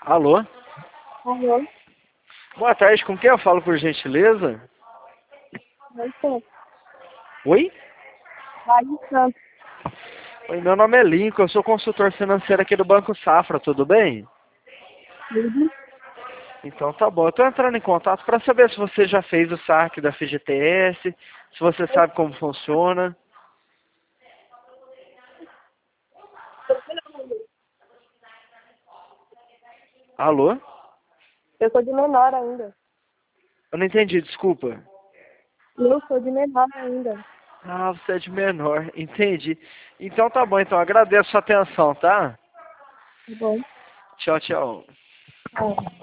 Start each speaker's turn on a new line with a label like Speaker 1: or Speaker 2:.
Speaker 1: Alô?
Speaker 2: Alô?
Speaker 1: Boa tarde, com quem eu falo por gentileza?
Speaker 2: Oi, Santos.
Speaker 1: Oi?
Speaker 2: Vai, Santos.
Speaker 1: Oi, meu nome é Lincoln, eu sou consultor financeiro aqui do Banco Safra, tudo bem?
Speaker 2: Tudo?
Speaker 1: Então tá bom, eu tô entrando em contato para saber se você já fez o saque da FGTS, se você sabe como funciona. Alô?
Speaker 2: Eu sou de menor ainda.
Speaker 1: Eu não entendi, desculpa.
Speaker 2: Eu sou de menor ainda.
Speaker 1: Ah, você é de menor, entendi. Então tá bom, então agradeço a sua atenção, tá?
Speaker 2: Tá bom?
Speaker 1: Tchau, tchau.
Speaker 2: Tá.